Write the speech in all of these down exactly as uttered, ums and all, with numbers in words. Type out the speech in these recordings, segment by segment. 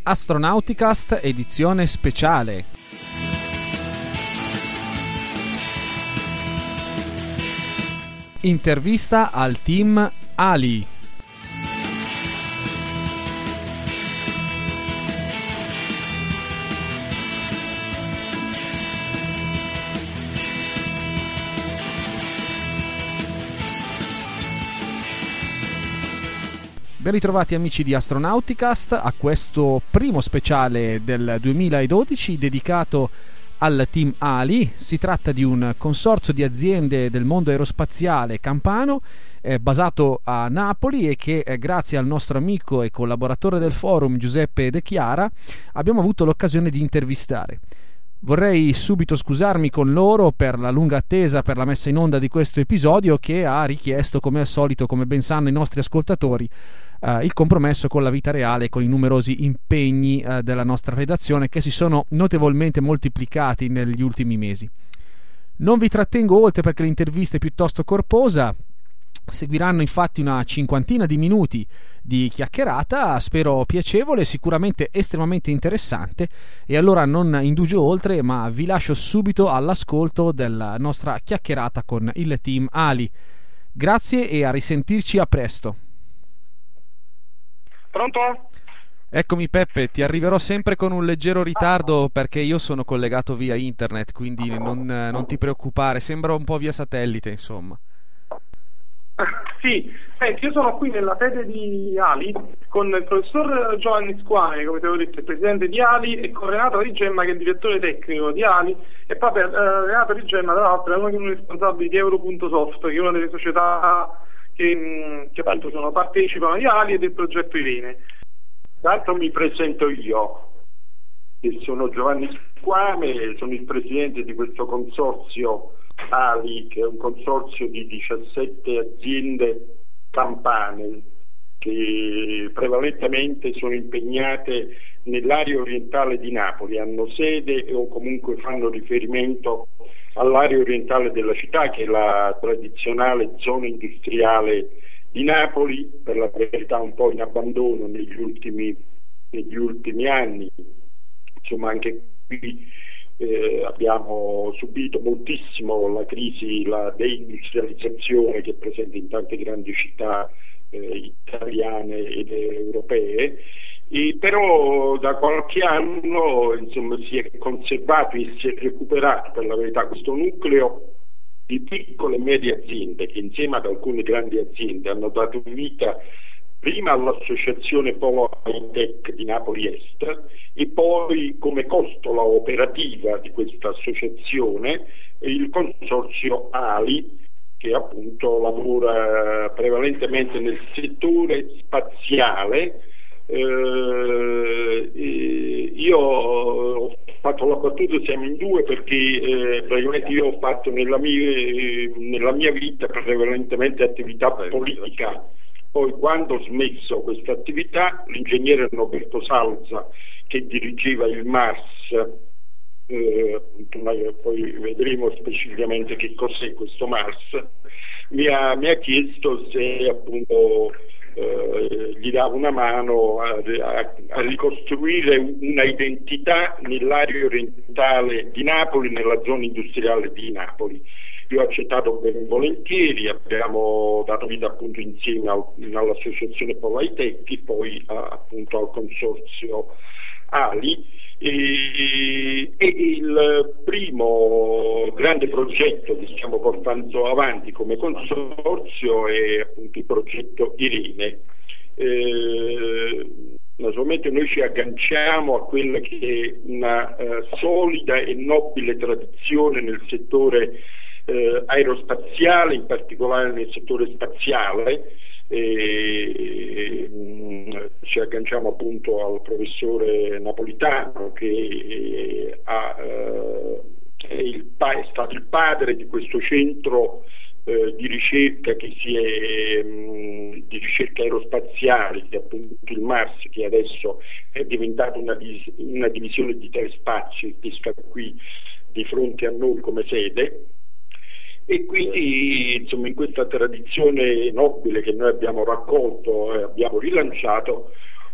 Astronauticast edizione speciale. Intervista al team Ali. Ben ritrovati amici di Astronauticast a questo primo speciale del duemiladodici dedicato al team Ali. Si tratta di un consorzio di aziende del mondo aerospaziale campano eh, basato a Napoli e che eh, grazie al nostro amico e collaboratore del forum Giuseppe De Chiara abbiamo avuto l'occasione di intervistare. Vorrei subito scusarmi con loro per la lunga attesa per la messa in onda di questo episodio che ha richiesto, come al solito, come ben sanno i nostri ascoltatori, eh, il compromesso con la vita reale e con i numerosi impegni eh, della nostra redazione che si sono notevolmente moltiplicati negli ultimi mesi. Non vi trattengo oltre perché l'intervista è piuttosto corposa. Seguiranno infatti una cinquantina di minuti di chiacchierata, spero piacevole, sicuramente estremamente interessante, e allora non indugio oltre ma vi lascio subito all'ascolto della nostra chiacchierata con il team Ali. Grazie e a risentirci a presto. Pronto? Eccomi Peppe, ti arriverò sempre con un leggero ritardo perché io sono collegato via internet, quindi non, non ti preoccupare, sembra un po' via satellite insomma. Sì, senti, io sono qui nella sede di Ali con il professor Giovanni Squame, come ti avevo detto, il presidente di Ali, e con Renato Rigemma che è il direttore tecnico di Ali, e proprio eh, Renato Rigemma tra l'altro è uno dei responsabili di Euro.soft, che è una delle società che, che appunto sono partecipano di Ali e del progetto Irene. Tanto mi presento io, che sono Giovanni Squame, sono il presidente di questo consorzio Ali, che è un consorzio di diciassette aziende campane che prevalentemente sono impegnate nell'area orientale di Napoli, hanno sede o comunque fanno riferimento all'area orientale della città, che è la tradizionale zona industriale di Napoli, per la verità un po' in abbandono negli ultimi, negli ultimi anni. Insomma, anche qui Eh, abbiamo subito moltissimo la crisi, la deindustrializzazione che è presente in tante grandi città eh, italiane ed europee, e però da qualche anno insomma si è conservato e si è recuperato per la verità questo nucleo di piccole e medie aziende che insieme ad alcune grandi aziende hanno dato vita prima all'associazione Polo High-Tech di Napoli Est e poi come costola operativa di questa associazione il consorzio Ali, che appunto lavora prevalentemente nel settore spaziale. Eh, io ho fatto la battuta, siamo in due, perché eh, praticamente io ho fatto nella mia, nella mia vita prevalentemente attività politica. Poi quando ho smesso questa attività, l'ingegnere Roberto Salza, che dirigeva il Mars, eh, poi vedremo specificamente che cos'è questo Mars, mi ha, mi ha chiesto se appunto eh, gli dava una mano a, a, a ricostruire una identità nell'area orientale di Napoli, nella zona industriale di Napoli. Io ho accettato ben volentieri, abbiamo dato vita appunto insieme al, all'associazione Polo High-Tech e poi a, appunto al consorzio Ali, e, e il primo grande progetto che stiamo portando avanti come consorzio è appunto il progetto Irene. Eh, naturalmente noi ci agganciamo a quella che è una uh, solida e nobile tradizione nel settore Eh, aerospaziale, in particolare nel settore spaziale. E, mh, ci agganciamo appunto al professore Napolitano che eh, ha, eh, è, il, è stato il padre di questo centro eh, di ricerca che si è mh, di ricerca aerospaziale, che è appunto il Mars, che adesso è diventato una, dis- una divisione di Telespazio che sta qui di fronte a noi come sede. E quindi insomma in questa tradizione nobile che noi abbiamo raccolto e abbiamo rilanciato,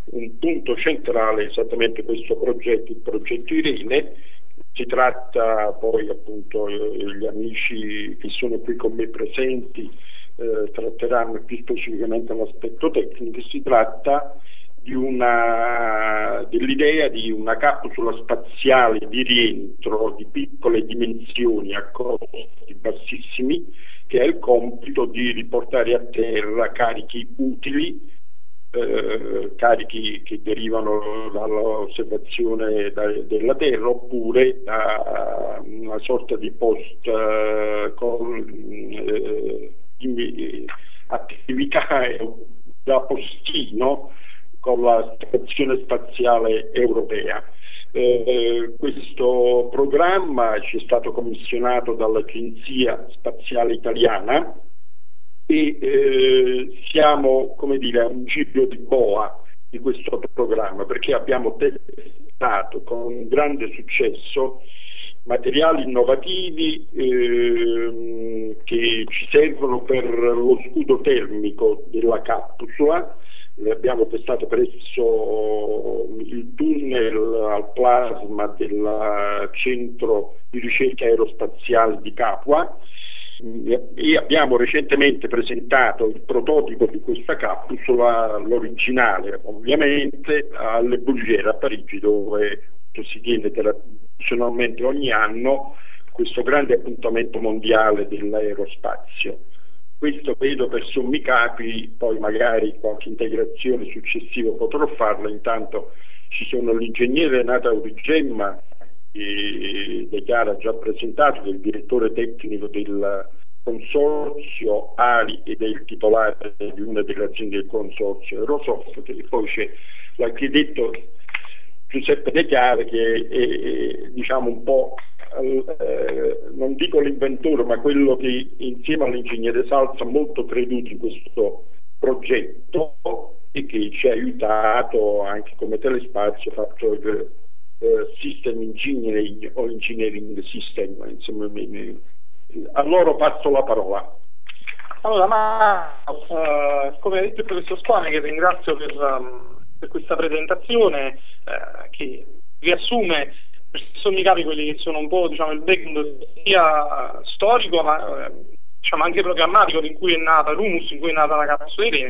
un punto centrale è esattamente questo progetto, il progetto Irene. Si tratta poi, appunto, gli amici che sono qui con me presenti eh, tratteranno più specificamente l'aspetto tecnico. Si tratta di una, dell'idea di una capsula spaziale di rientro di piccole dimensioni a costi bassissimi, che ha il compito di riportare a terra carichi utili, eh, carichi che derivano dall'osservazione da, della Terra, oppure da una sorta di post eh, con, eh, di, attività da postino con la Stazione Spaziale Europea. Eh, questo programma ci è stato commissionato dall'Agenzia Spaziale Italiana e eh, siamo, come dire, a un giro di boa di questo programma, perché abbiamo testato con grande successo materiali innovativi eh, che ci servono per lo scudo termico della capsula. Le abbiamo testato presso il tunnel al plasma del Centro di Ricerca Aerospaziale di Capua e abbiamo recentemente presentato il prototipo di questa capsula, l'originale ovviamente, alle Bulgare a Parigi, dove si tiene tradizionalmente ogni anno questo grande appuntamento mondiale dell'aerospazio. Questo vedo per sommi capi, poi magari qualche integrazione successiva potrò farla. Intanto ci sono l'ingegnere Renato Aurigemma, che De Chiara ha già presentato, che è il direttore tecnico del consorzio Ali ed è il titolare di una delle aziende del consorzio Aerosoft, e poi c'è l'architetto Giuseppe De Chiara, che è, è diciamo un po' eh, non dico l'inventore, ma quello che insieme all'ingegnere Salza ha molto creduto in questo progetto e che ci ha aiutato anche come Telespazio, ha fatto il eh, System Engineering o Engineering System, insomma. A loro passo la parola. Allora, ma uh, come ha detto il professor Squame, che ringrazio per, um, per questa presentazione uh, che riassume per sommi capi quelli che sono un po', diciamo, il background sia storico ma uh, diciamo anche programmatico in cui è nata l'Humus, in cui è nata la capsula Irene.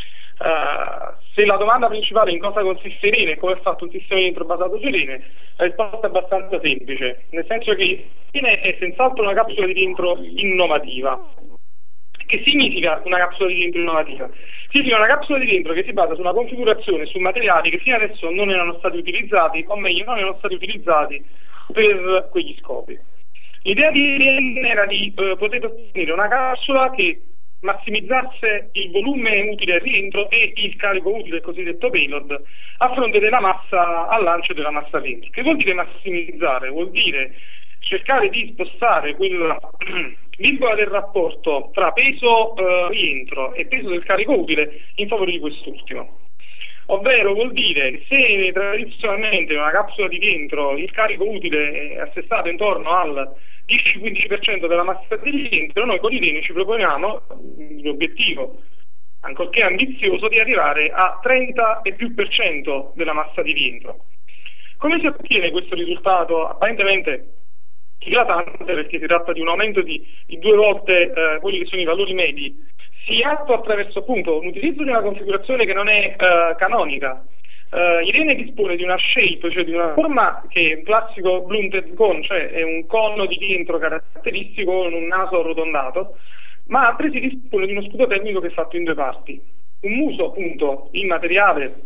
Uh, se la domanda principale è in cosa consiste Irene e come è fatto un sistema di rientro basato su Irene, la risposta è abbastanza semplice, nel senso che Irene è senz'altro una capsula di rientro innovativa. Che significa una capsula di rientro innovativa? Significa una capsula di rientro che si basa su una configurazione, su materiali che fino adesso non erano stati utilizzati, o meglio non erano stati utilizzati per quegli scopi. L'idea di Irene era di eh, poter ottenere una capsula che massimizzasse il volume utile al rientro e il carico utile, il cosiddetto payload, a fronte della massa al lancio e della massa al rientro. Che vuol dire massimizzare? Vuol dire cercare di spostare quella virgola del rapporto tra peso eh, rientro e peso del carico utile in favore di quest'ultimo. Ovvero vuol dire che se tradizionalmente in una capsula di rientro il carico utile è assestato intorno al dieci quindici per cento della massa di rientro, noi con Irene ci proponiamo l'obiettivo, ancorché ambizioso, di arrivare a trenta e più per cento della massa di rientro. Come si ottiene questo risultato apparentemente eclatante, perché si tratta di un aumento di, di due volte eh, quelli che sono i valori medi? Si attua attraverso appunto un utilizzo di una configurazione che non è eh, canonica. Uh, Irene dispone di una shape, cioè di una forma che è un classico blunted cone, cioè è un cono di rientro caratteristico con un naso arrotondato, ma altresì dispone di uno scudo termico che è fatto in due parti. Un muso appunto in materiale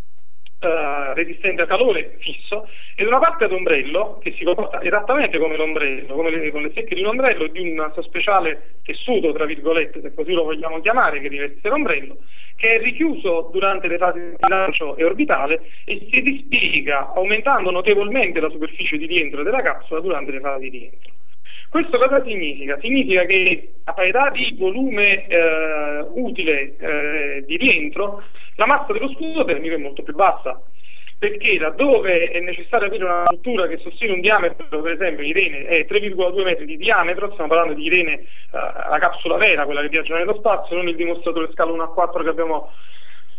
uh, resistente al calore fisso ed una parte ad ombrello che si comporta esattamente come l'ombrello, come le, con le secche di un ombrello, di un speciale tessuto, tra virgolette, se così lo vogliamo chiamare, che riveste l'ombrello, che è richiuso durante le fasi di lancio e orbitale e si dispiega aumentando notevolmente la superficie di rientro della capsula durante le fasi di rientro. Questo cosa significa? Significa che a parità di volume eh, utile eh, di rientro, la massa dello scudo termico è molto più bassa, perché laddove è necessario avere una struttura che sostiene un diametro, per esempio Irene è tre virgola due metri di diametro, stiamo parlando di Irene, eh, la capsula vera, quella che viaggia nello spazio, non il dimostratore scala uno a quattro che abbiamo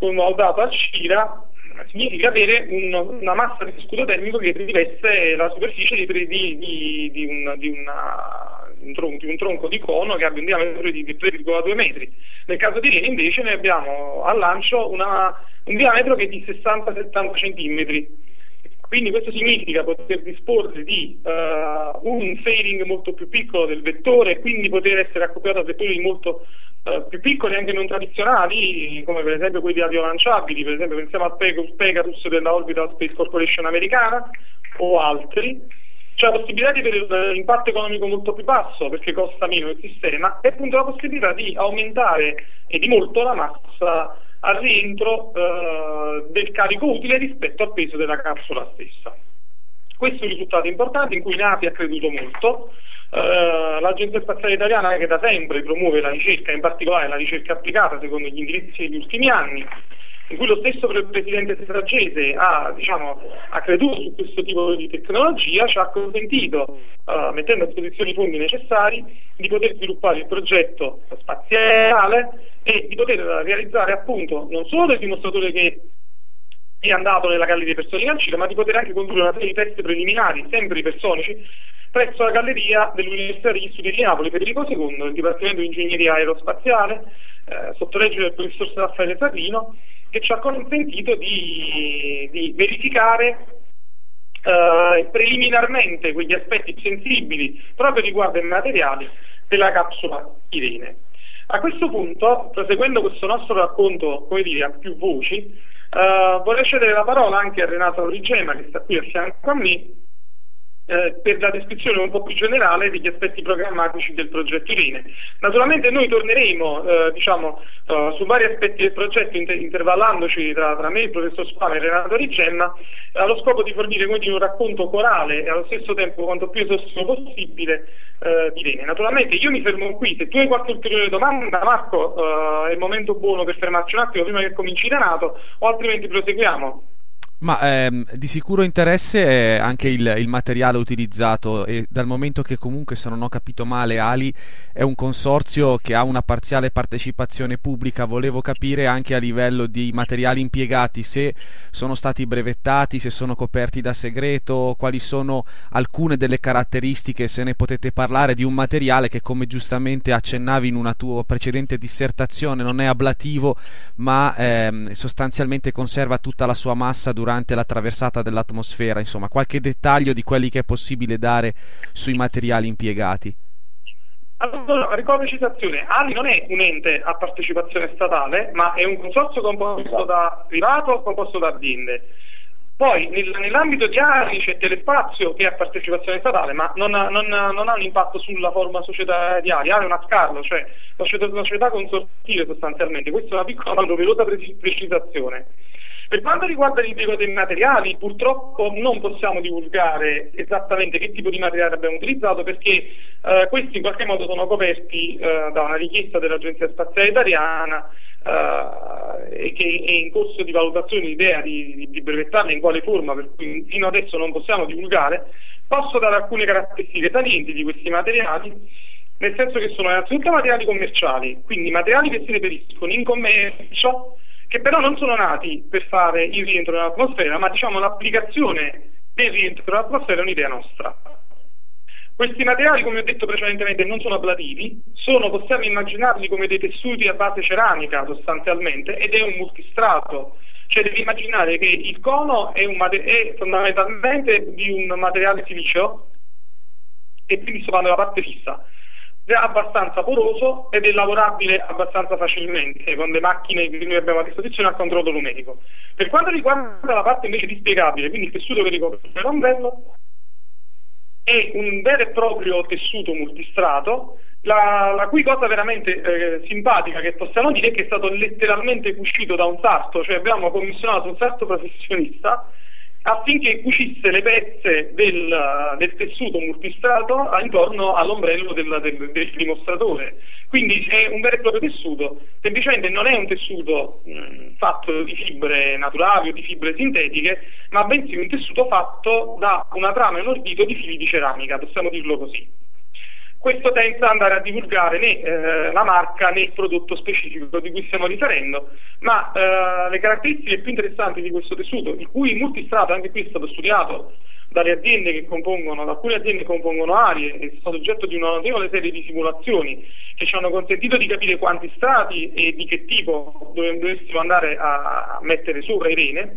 collaudato al C I R A, significa avere un, una massa di scudo termico che riveste la superficie di, di, di, di, un, di, una, un tronco, di un tronco di cono che abbia un diametro di tre virgola due metri. Nel caso di Rene invece noi abbiamo al lancio una, un diametro che è di sessanta settanta centimetri. Quindi questo significa poter disporre di uh, un fairing molto più piccolo del vettore e quindi poter essere accoppiato a vettori molto uh, più piccoli, anche non tradizionali, come per esempio quelli aviolanciabili. Per esempio pensiamo al Pegasus della Orbital Space Corporation americana o altri. C'è la possibilità di avere un impatto economico molto più basso perché costa meno il sistema, e appunto la possibilità di aumentare e di molto la massa al rientro eh, del carico utile rispetto al peso della capsula stessa. Questo è un risultato importante in cui l'A P I ha creduto molto. Eh, l'Agenzia Spaziale Italiana, che da sempre promuove la ricerca, in particolare la ricerca applicata secondo gli indirizzi degli ultimi anni, in cui lo stesso presidente Straggese ha, diciamo, ha creduto su questo tipo di tecnologia, ci ha consentito, uh, mettendo a disposizione i fondi necessari, di poter sviluppare il progetto spaziale e di poter realizzare appunto non solo del dimostratore che è andato nella galleria ipersonica al C I R A, ma di poter anche condurre una serie di test preliminari, sempre ipersonici, presso la galleria dell'Università degli Studi di Napoli Federico secondo, del Dipartimento di Ingegneria Aerospaziale, eh, sotto legge del professor Raffaele Sarrino, che ci ha consentito di, di verificare eh, preliminarmente quegli aspetti sensibili proprio riguardo ai materiali della capsula Irene. A questo punto, proseguendo questo nostro racconto, come dire, a più voci, eh, vorrei cedere la parola anche a Renato Aurigema, che sta qui a fianco a me, Eh, per la descrizione un po' più generale degli aspetti programmatici del progetto Irene. Naturalmente noi torneremo eh, diciamo, eh, su vari aspetti del progetto, inter- intervallandoci tra, tra me, il professor Spame e Renato Aurigema, allo scopo di fornire quindi un racconto corale e allo stesso tempo quanto più esaustivo possibile eh, di Irene. Naturalmente io mi fermo qui. Se tu hai qualche ulteriore domanda, Marco, eh, è il momento buono per fermarci un attimo prima che cominci Renato, o altrimenti proseguiamo. Ma ehm, di sicuro interesse è anche il, il materiale utilizzato, e dal momento che comunque, se non ho capito male, Ali è un consorzio che ha una parziale partecipazione pubblica, volevo capire anche a livello di materiali impiegati se sono stati brevettati, se sono coperti da segreto, quali sono alcune delle caratteristiche, se ne potete parlare, di un materiale che, come giustamente accennavi in una tua precedente dissertazione, non è ablativo ma ehm, sostanzialmente conserva tutta la sua massa durante la traversata dell'atmosfera. Insomma, qualche dettaglio di quelli che è possibile dare sui materiali impiegati. Allora, ricordo citazione, Ali non è un ente a partecipazione statale, ma è un consorzio composto da privato, composto da aziende. Poi nel, nell'ambito di Ali c'è Telespazio, che è a partecipazione statale, ma non ha, non, non ha un impatto sulla forma società di Ali. Ali è una scala, cioè una società, una società consortile sostanzialmente. Questa è una piccola ma doverosa precisazione. Per quanto riguarda l'impiego dei materiali, purtroppo non possiamo divulgare esattamente che tipo di materiale abbiamo utilizzato, perché eh, questi in qualche modo sono coperti eh, da una richiesta dell'Agenzia Spaziale Italiana eh, e che è in corso di valutazione l'idea di, di, di brevettarla in quale forma, per cui fino adesso non possiamo divulgare. Posso dare alcune caratteristiche salienti di questi materiali, nel senso che sono innanzitutto materiali commerciali, quindi materiali che si reperiscono in commercio, che però non sono nati per fare il rientro nell'atmosfera, ma diciamo l'applicazione del rientro nell'atmosfera è un'idea nostra. Questi materiali, come ho detto precedentemente, non sono ablativi, sono, possiamo immaginarli come dei tessuti a base ceramica sostanzialmente, ed è un multistrato, cioè devi immaginare che il cono è, un mater- è fondamentalmente di un materiale silicio, e quindi sto parlando della parte fissa, è abbastanza poroso ed è lavorabile abbastanza facilmente con le macchine che noi abbiamo a disposizione a controllo numerico. Per quanto riguarda la parte invece dispiegabile, quindi il tessuto che ricopre l'ombrello, è un vero e proprio tessuto multistrato, la, la cui cosa veramente eh, simpatica che possiamo dire è che è stato letteralmente cucito da un sarto, cioè abbiamo commissionato un sarto professionista affinché cucisse le pezze del, del tessuto multistrato intorno all'ombrello del, del, del dimostratore. Quindi è un vero e proprio tessuto, semplicemente non è un tessuto mh, fatto di fibre naturali o di fibre sintetiche, ma bensì un tessuto fatto da una trama e un ordito di fili di ceramica, possiamo dirlo così. questo senza andare a divulgare né eh, la marca né il prodotto specifico di cui stiamo riferendo, ma eh, le caratteristiche più interessanti di questo tessuto, di cui il multistrato anche qui è stato studiato dalle aziende che compongono, da alcune aziende che compongono Arie, è stato oggetto di una notevole serie di simulazioni che ci hanno consentito di capire quanti strati e di che tipo dove dovessimo andare a mettere sopra i rene.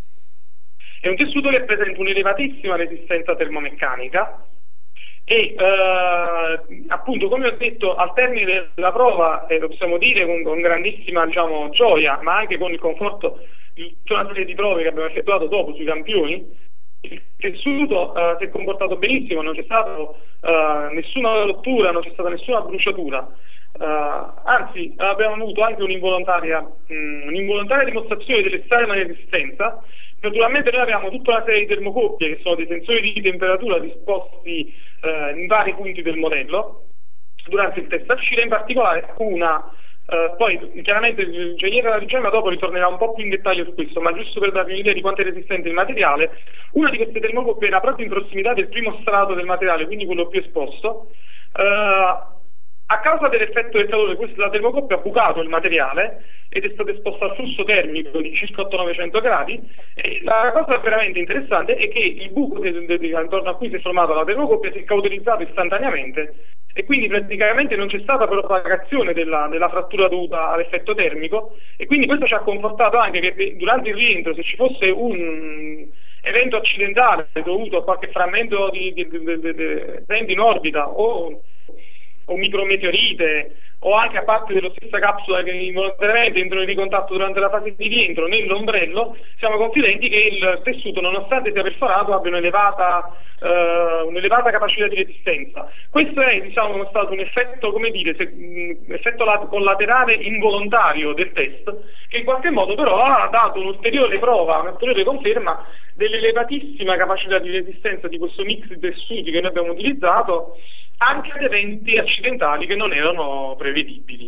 È un tessuto che presenta un'elevatissima resistenza termomeccanica e eh, appunto, come ho detto, al termine della prova, e eh, lo possiamo dire con, con grandissima diciamo, gioia, ma anche con il conforto di tutta una serie di prove che abbiamo effettuato dopo sui campioni, il tessuto eh, si è comportato benissimo, non c'è stata eh, nessuna rottura, non c'è stata nessuna bruciatura, eh, anzi abbiamo avuto anche un'involontaria, mh, un'involontaria dimostrazione dell'estrema resistenza. Naturalmente noi abbiamo tutta una serie di termocoppie che sono dei sensori di temperatura disposti eh, in vari punti del modello durante il test a uscita, in particolare una, eh, poi chiaramente l'ingegnere della Gemma dopo ritornerà un po' più in dettaglio su questo, ma giusto per darvi un'idea di quanto è resistente il materiale, una di queste termocoppie era proprio in prossimità del primo strato del materiale, quindi quello più esposto. Eh, A causa dell'effetto del calore, questa termocoppia ha bucato il materiale ed è stata esposta al flusso termico di circa otto novecento gradi. E la cosa veramente interessante è che il buco de- de- de- attorno a cui si è formata la termocoppia si è cauterizzato istantaneamente e quindi praticamente non c'è stata propagazione della, della frattura dovuta all'effetto termico, e quindi questo ci ha confortato anche che durante il rientro, se ci fosse un evento accidentale dovuto a qualche frammento di, di, di, di, di, di in orbita o o micrometeorite o anche a parte della stessa capsula che involontariamente entrano in ricontatto durante la fase di rientro nell'ombrello, siamo confidenti che il tessuto, nonostante sia perforato, abbia un'elevata, uh, un'elevata capacità di resistenza. Questo è diciamo stato un effetto, come dire, se, mh, effetto lat- collaterale involontario del test, che in qualche modo però ha dato un'ulteriore prova, un'ulteriore conferma dell'elevatissima capacità di resistenza di questo mix di tessuti che noi abbiamo utilizzato anche ad eventi accidentali che non erano prevedibili.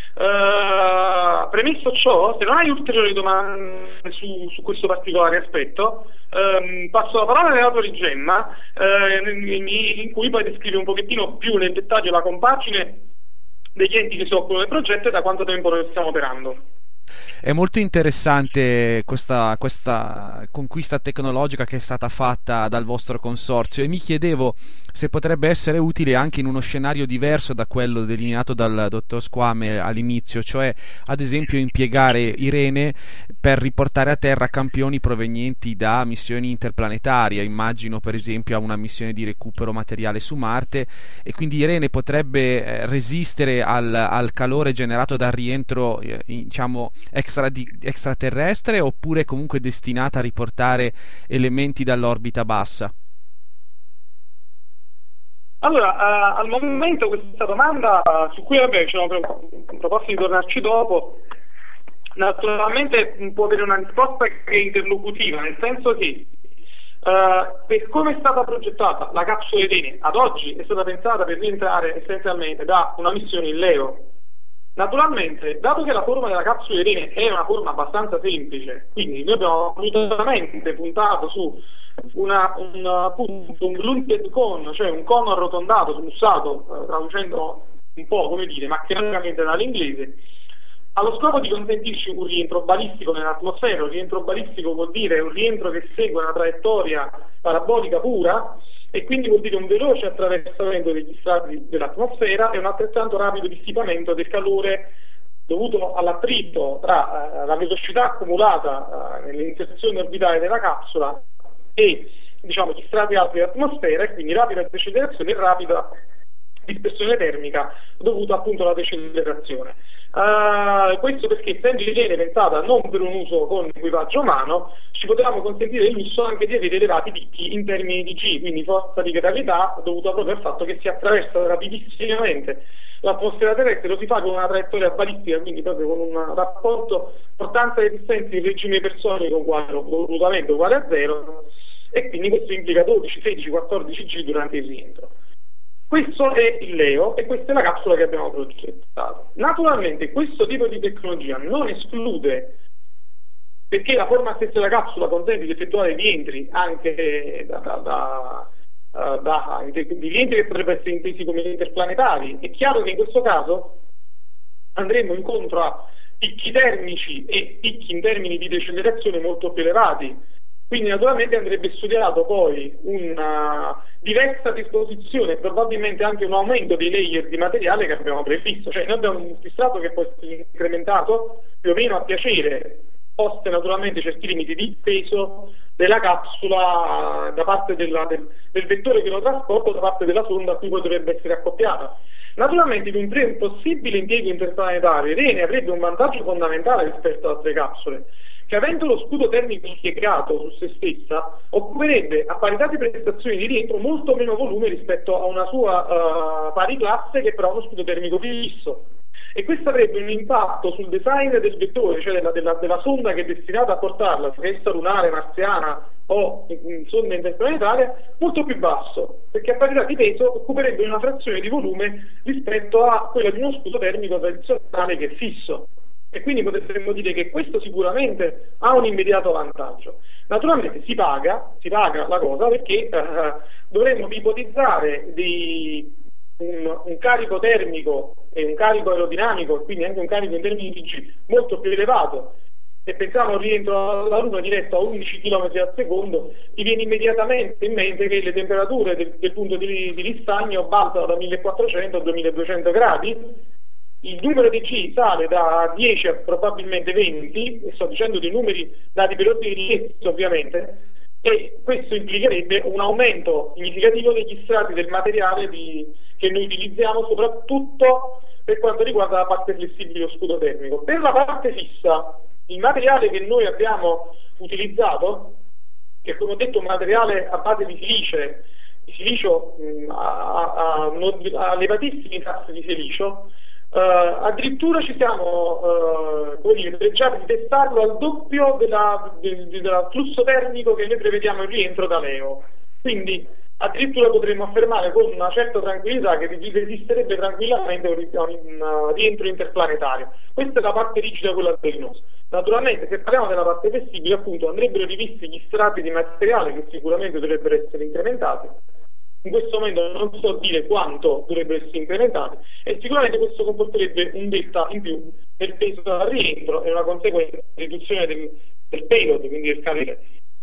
Uh, premesso ciò, se non hai ulteriori domande su, su questo particolare aspetto, um, passo la parola all'alleato di Gemma, uh, in, in cui poi descrive un pochettino più nel dettaglio la compagine degli enti che si occupano del progetto e da quanto tempo lo stiamo operando. È molto interessante questa, questa conquista tecnologica che è stata fatta dal vostro consorzio, e mi chiedevo se potrebbe essere utile anche in uno scenario diverso da quello delineato dal dottor Squame all'inizio, cioè ad esempio impiegare Irene per riportare a terra campioni provenienti da missioni interplanetarie. Immagino per esempio a una missione di recupero materiale su Marte, e quindi Irene potrebbe resistere al, al calore generato dal rientro eh, diciamo extra di, extraterrestre, oppure comunque destinata a riportare elementi dall'orbita bassa? Allora, uh, al momento questa domanda, uh, su cui vabbè, ci siamo proposti di tornarci dopo, naturalmente può avere una risposta che è interlocutiva, nel senso che uh, per come è stata progettata la capsula Irene ad oggi è stata pensata per rientrare essenzialmente da una missione in Leo. Naturalmente, dato che la forma della capsula Irene è una forma abbastanza semplice, quindi noi abbiamo assolutamente puntato su una, un, appunto, un blunted cone, cioè un cono arrotondato, smussato, eh, traducendo un po', come dire, macchinaticamente dall'inglese, allo scopo di consentirci un rientro balistico nell'atmosfera. Un rientro balistico vuol dire un rientro che segue una traiettoria parabolica pura, e quindi vuol dire un veloce attraversamento degli strati dell'atmosfera e un altrettanto rapido dissipamento del calore dovuto all'attrito tra uh, la velocità accumulata uh, nell'inserzione orbitale della capsula e diciamo gli strati alti dell'atmosfera, e quindi rapida decelerazione e rapida dispersione termica dovuta appunto alla decelerazione. Uh, questo perché, essendo Irene pensata non per un uso con equipaggio umano, ci potevamo consentire il lusso anche di avere elevati picchi in termini di G, quindi forza di gravità, dovuta proprio al fatto che si attraversa rapidissimamente l'atmosfera terrestre, lo si fa con una traiettoria balistica, quindi proprio con un rapporto portanza e resistenza in regime ipersonico uguale, volutamente uguale a zero, e quindi questo implica dodici, sedici, quattordici G durante il rientro. Questo è il Leo e questa è la capsula che abbiamo progettato. Naturalmente questo tipo di tecnologia non esclude, perché la forma stessa della capsula consente di effettuare rientri anche da, da, da, uh, da, di rientri che potrebbero essere intesi come interplanetari. È chiaro che in questo caso andremo incontro a picchi termici e picchi in termini di decelerazione molto più elevati. Quindi naturalmente andrebbe studiato poi una diversa disposizione, probabilmente anche un aumento dei layer di materiale che abbiamo previsto. Cioè noi abbiamo un fissato che può essere incrementato più o meno a piacere, poste naturalmente certi limiti di peso della capsula da parte della, del, del vettore che lo trasporta, da parte della sonda a cui potrebbe essere accoppiata. Naturalmente in un, pre- un possibile impiego interplanetario Rene avrebbe un vantaggio fondamentale rispetto ad altre capsule, che avendo lo scudo termico integrato su se stessa occuperebbe a parità di prestazioni di rientro molto meno volume rispetto a una sua uh, pari classe che però ha uno scudo termico fisso, e questo avrebbe un impatto sul design del vettore, cioè della, della, della sonda che è destinata a portarla, sia essa lunare, marziana o in, in sonda interplanetaria, molto più basso, perché a parità di peso occuperebbe una frazione di volume rispetto a quella di uno scudo termico tradizionale che è fisso. E quindi potremmo dire che questo sicuramente ha un immediato vantaggio. Naturalmente si paga, si paga la cosa perché eh, dovremmo ipotizzare di un, un carico termico e un carico aerodinamico, e quindi anche un carico in termini di G molto più elevato. Se pensiamo a un rientro alla Luna diretto a undici chilometri al secondo, ti viene immediatamente in mente che le temperature del, del punto di, di ristagno balzano da millequattrocento a duemiladuecento gradi. Il numero di G sale da dieci a probabilmente venti, e sto dicendo dei numeri dati per ordine di grandezza ovviamente, e questo implicherebbe un aumento significativo degli strati del materiale di, che noi utilizziamo, soprattutto per quanto riguarda la parte flessibile o scudo termico. Per la parte fissa, il materiale che noi abbiamo utilizzato, che come ho detto è un materiale a base di silice, di silicio mh, a, a, a, a elevatissimi tassi di silicio, Uh, addirittura ci siamo uh, come dire, leggiati di testarlo al doppio della, del, del flusso termico che noi prevediamo in rientro da Leo. Quindi addirittura potremmo affermare con una certa tranquillità che resisterebbe tranquillamente un, un uh, rientro interplanetario. Questa è la parte rigida, quella velenosa. Naturalmente se parliamo della parte flessibile, appunto, andrebbero rivisti gli strati di materiale che sicuramente dovrebbero essere incrementati. In questo momento non so dire quanto dovrebbero essere incrementati, e sicuramente questo comporterebbe un delta in più nel peso al rientro e una conseguente riduzione del, del payload, quindi del carriere.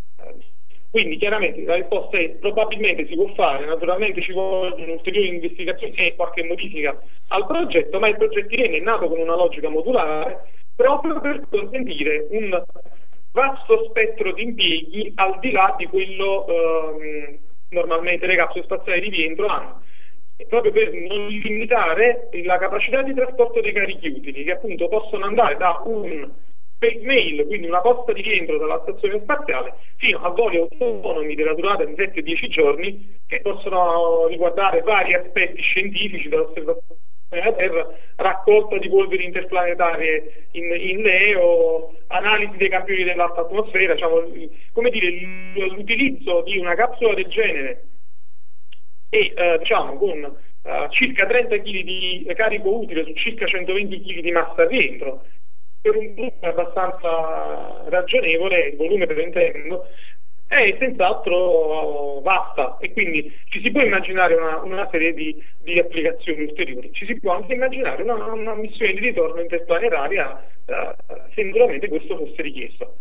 Quindi chiaramente la risposta è probabilmente si può fare, naturalmente ci vogliono ulteriori investigazioni e qualche modifica al progetto, ma il progetto Irene è nato con una logica modulare proprio per consentire un vasto spettro di impieghi al di là di quello ehm, normalmente le capsule spaziali di rientro hanno, e proprio per non limitare la capacità di trasporto dei carichi utili, che appunto possono andare da un space mail, quindi una posta di rientro dalla stazione spaziale, fino a voli autonomi della durata di sette dieci giorni, che possono riguardare vari aspetti scientifici dall'osservazione della Terra, raccolta di polveri interplanetarie in, in Leo, analisi dei campioni dell'alta atmosfera, diciamo, come dire, l'utilizzo di una capsula del genere e eh, diciamo con eh, circa trenta chili di carico utile su circa centoventi chili di massa al rientro, per un volume abbastanza ragionevole, il volume per intendo, è senz'altro vasta, e quindi ci si può immaginare una, una serie di, di applicazioni ulteriori. Ci si può anche immaginare una, una missione di ritorno interplanetaria eh, se naturalmente questo fosse richiesto.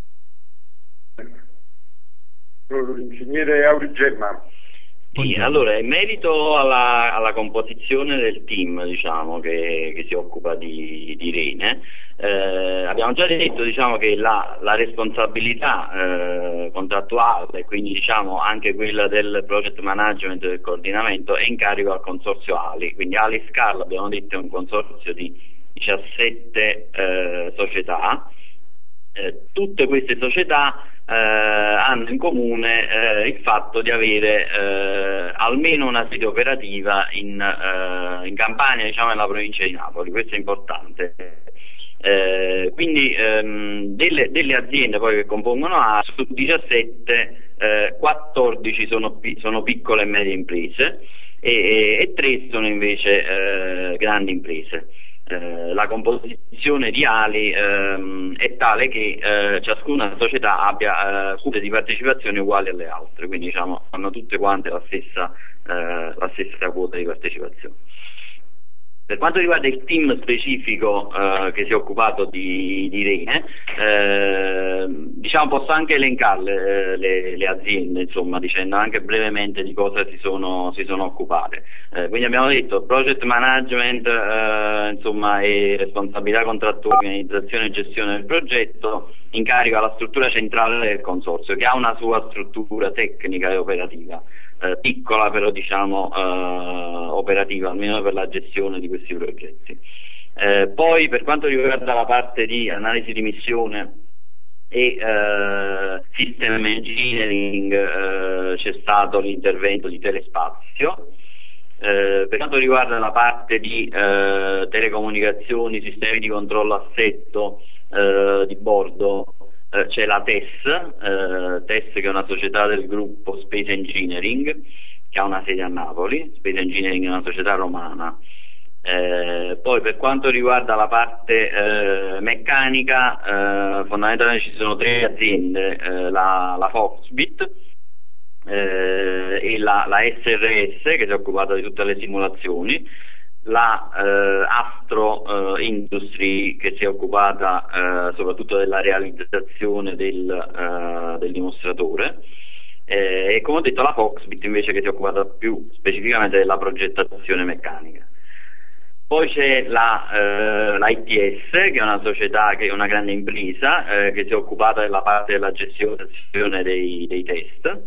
L'ingegnere Aurigemma. Sì, allora, in merito alla, alla composizione del team, diciamo, che, che si occupa di, di Rene, eh, abbiamo già detto, diciamo, che la, la responsabilità eh, contrattuale, quindi diciamo anche quella del project management e del coordinamento, è in carico al consorzio Ali. Quindi Ali Scarl, abbiamo detto, è un consorzio di diciassette eh, società. Eh, tutte queste società Eh, hanno in comune eh, il fatto di avere eh, almeno una sede operativa in, eh, in Campania, diciamo nella provincia di Napoli. Questo è importante. Eh, quindi ehm, delle, delle aziende poi che compongono A, su diciassette, eh, quattordici sono, pi- sono piccole e medie imprese e, e, e tre sono invece eh, grandi imprese. eh, la composizione di Ali ehm, è tale che eh, ciascuna società abbia eh, quote di partecipazione uguali alle altre, quindi diciamo hanno tutte quante la stessa, eh, la stessa quota di partecipazione. Per quanto riguarda il team specifico eh, che si è occupato di, di Rene, eh, diciamo posso anche elencarle eh, le, le aziende, insomma, dicendo anche brevemente di cosa si sono, si sono occupate. Eh, quindi abbiamo detto project management, eh, insomma, e responsabilità contrattuale, organizzazione e gestione del progetto, in carico alla struttura centrale del consorzio, che ha una sua struttura tecnica e operativa. Eh, piccola però diciamo eh, operativa, almeno per la gestione di questi progetti. Eh, poi per quanto riguarda la parte di analisi di missione e eh, system engineering eh, c'è stato l'intervento di Telespazio. Eh, per quanto riguarda la parte di eh, telecomunicazioni, sistemi di controllo assetto eh, di bordo, c'è la T E S, eh, T E S che è una società del gruppo Space Engineering che ha una sede a Napoli. Space Engineering è una società romana. Eh, poi per quanto riguarda la parte eh, meccanica, eh, fondamentalmente ci sono tre aziende, eh, la, la Foxbit eh, e la, la S R S che si è occupata di tutte le simulazioni, la eh, Astro eh, Industry che si è occupata eh, soprattutto della realizzazione del, eh, del dimostratore eh, e come ho detto la Foxbit invece che si è occupata più specificamente della progettazione meccanica. Poi c'è la, eh, la I T S che è una società, che è una grande impresa eh, che si è occupata della parte della gestione dei, dei test,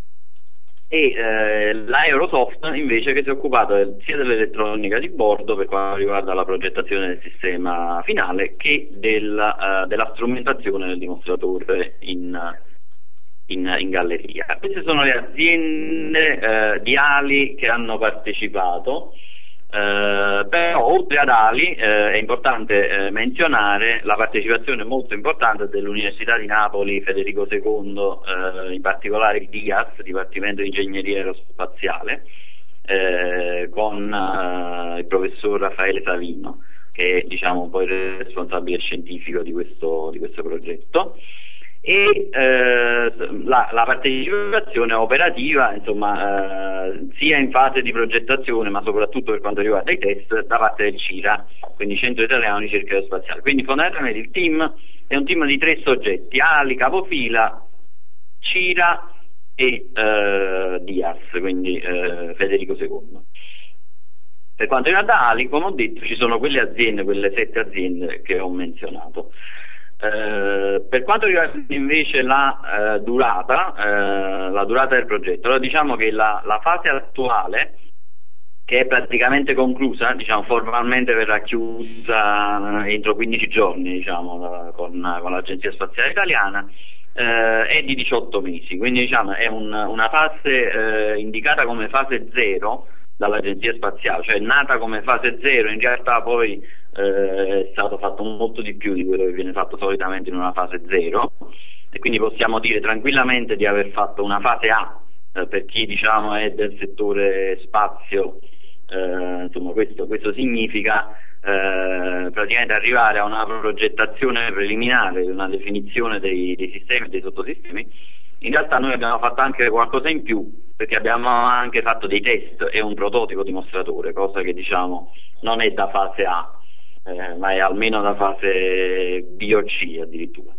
e eh, l'Aerosoft invece che si è occupato del, sia dell'elettronica di bordo per quanto riguarda la progettazione del sistema finale che del, uh, della strumentazione del dimostratore in, in, in galleria. Queste sono le aziende uh, di Ali che hanno partecipato. Uh, però oltre ad Ali uh, è importante uh, menzionare la partecipazione molto importante dell'Università di Napoli Federico secondo, uh, in particolare il D I A S, Dipartimento di Ingegneria Aerospaziale, uh, con uh, il professor Raffaele Savino che è diciamo un po' il responsabile scientifico di questo, di questo progetto. E eh, la, la partecipazione operativa insomma eh, sia in fase di progettazione ma soprattutto per quanto riguarda i test da parte del CIRA, quindi Centro Italiano di Ricerca Aerospaziale. Quindi fondamentalmente il team è un team di tre soggetti: Ali, capofila, CIRA e eh, D I A S, quindi eh, Federico secondo. Per quanto riguarda Ali, come ho detto, ci sono quelle aziende, quelle sette aziende che ho menzionato. Uh, per quanto riguarda invece la uh, durata, uh, la durata del progetto, allora diciamo che la, la fase attuale, che è praticamente conclusa, diciamo formalmente verrà chiusa entro quindici giorni, diciamo, con, con l'Agenzia Spaziale Italiana, uh, è di diciotto mesi, quindi diciamo è un, una fase uh, indicata come fase zero dall'Agenzia Spaziale, cioè nata come fase zero, in realtà poi eh, è stato fatto molto di più di quello che viene fatto solitamente in una fase zero, e quindi possiamo dire tranquillamente di aver fatto una fase A eh, per chi diciamo è del settore spazio. Eh, insomma questo, questo significa eh, praticamente arrivare a una progettazione preliminare, una definizione dei, dei sistemi e dei sottosistemi. In realtà noi abbiamo fatto anche qualcosa in più, perché abbiamo anche fatto dei test e un prototipo dimostratore, cosa che diciamo non è da fase A, eh, ma è almeno da fase B o C addirittura.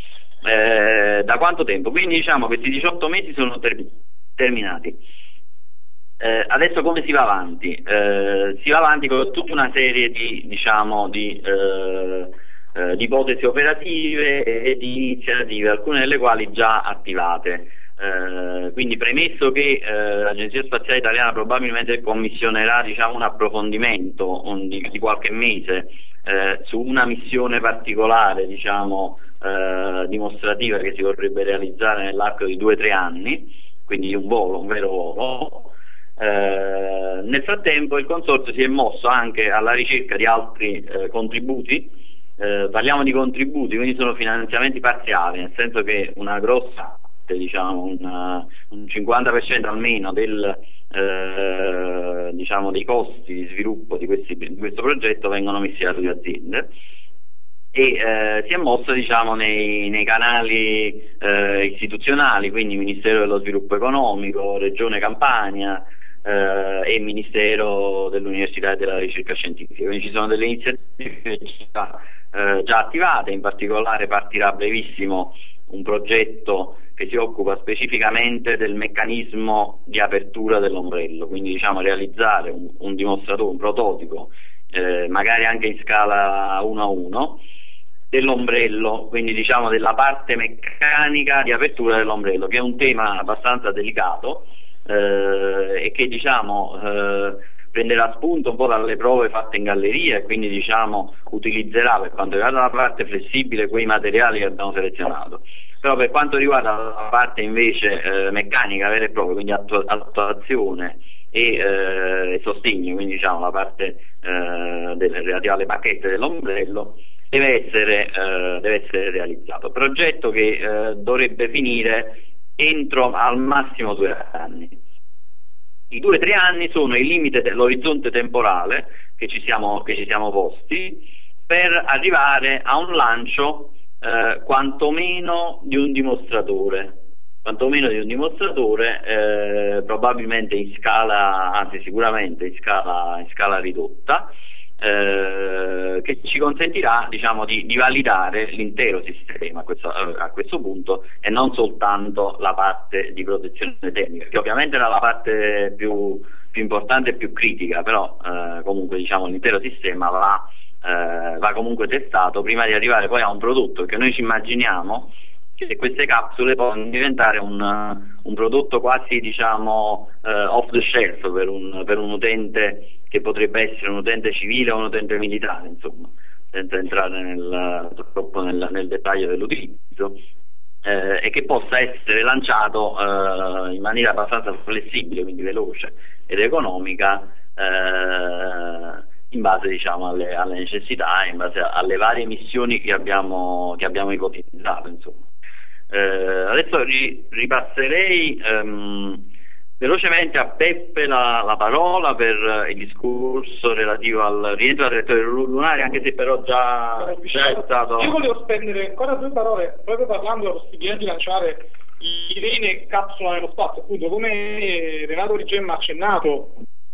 Eh, da quanto tempo? Quindi diciamo questi diciotto mesi sono ter- terminati. Eh, adesso come si va avanti? Eh, si va avanti con tutta una serie di, diciamo, di, eh, eh, di ipotesi operative e di iniziative, alcune delle quali già attivate. Eh, quindi premesso che eh, l'Agenzia Spaziale Italiana probabilmente commissionerà diciamo, un approfondimento un, di, di qualche mese eh, su una missione particolare diciamo, eh, dimostrativa che si vorrebbe realizzare nell'arco di due o tre anni, quindi un volo, un vero volo. Eh, nel frattempo il consorzio si è mosso anche alla ricerca di altri eh, contributi. Eh, parliamo di contributi, quindi sono finanziamenti parziali, nel senso che una grossa, diciamo un, un cinquanta per cento almeno del, eh, diciamo dei costi di sviluppo di, questi, di questo progetto vengono messi dalle due aziende. E eh, si è mosso diciamo nei, nei canali eh, istituzionali, quindi Ministero dello Sviluppo Economico, Regione Campania eh, e Ministero dell'Università e della Ricerca Scientifica. Quindi ci sono delle iniziative già, eh, già attivate, in particolare partirà a brevissimo un progetto che si occupa specificamente del meccanismo di apertura dell'ombrello, quindi diciamo realizzare un, un dimostratore, un prototipo, eh, magari anche in scala uno a uno, dell'ombrello, quindi diciamo della parte meccanica di apertura dell'ombrello, che è un tema abbastanza delicato eh, e che diciamo eh, prenderà spunto un po' dalle prove fatte in galleria e quindi diciamo utilizzerà per quanto riguarda la parte flessibile quei materiali che abbiamo selezionato. Però per quanto riguarda la parte invece eh, meccanica vera e propria, quindi attu- attuazione e eh, sostegno, quindi diciamo la parte eh, delle, relativa alle bacchette dell'ombrello, deve essere, eh, deve essere realizzato. Progetto che eh, dovrebbe finire entro al massimo due anni. I due o tre anni sono il limite dell'orizzonte temporale che ci siamo, che ci siamo posti per arrivare a un lancio eh, quantomeno di un dimostratore, quantomeno di un dimostratore eh, probabilmente in scala, anzi sicuramente in scala, in scala ridotta, Eh, che ci consentirà diciamo di, di validare l'intero sistema a questo, a questo punto e non soltanto la parte di protezione termica, che ovviamente era la parte più, più importante e più critica, però eh, comunque diciamo l'intero sistema va, eh, va comunque testato prima di arrivare poi a un prodotto che noi ci immaginiamo che queste capsule possono diventare un, un prodotto quasi diciamo eh, off the shelf per un, per un utente che potrebbe essere un utente civile o un utente militare, insomma, senza entrare nel, troppo nel, nel dettaglio dell'utilizzo, eh, e che possa essere lanciato eh, in maniera abbastanza flessibile, quindi veloce ed economica, eh, in base diciamo alle, alle necessità, in base alle varie missioni che abbiamo, che abbiamo ipotizzato, insomma. Eh, adesso ri, ripasserei um, velocemente a Peppe la, la parola per il discorso relativo al rientro al reattore lunare, anche se però già, già è stato... Io volevo spendere ancora due parole proprio parlando della possibilità di lanciare Irene capsula nello spazio. Appunto, come Renato Rigemma ha accennato